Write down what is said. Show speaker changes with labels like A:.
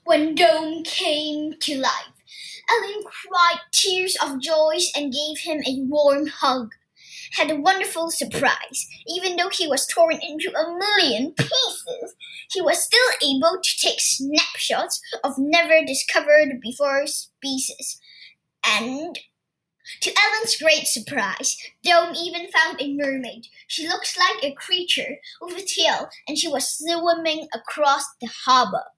A: When Dome came to life, Ellen cried tears of joy and gave him a warm hug. Had a wonderful surprise. Even though he was torn into a million pieces, he was still able to take snapshots of never-discovered-before species. And to Ellen's great surprise, Dome even found a mermaid. She looks like a creature with a tail, and she was swimming across the harbor.